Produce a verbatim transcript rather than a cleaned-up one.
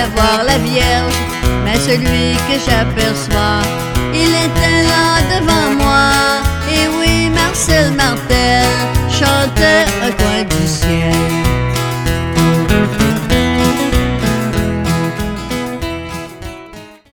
j'irai voir la Vierge, mais celui que j'aperçois, il était là devant moi. Et oui, Marcel Martel chantait au coin du ciel.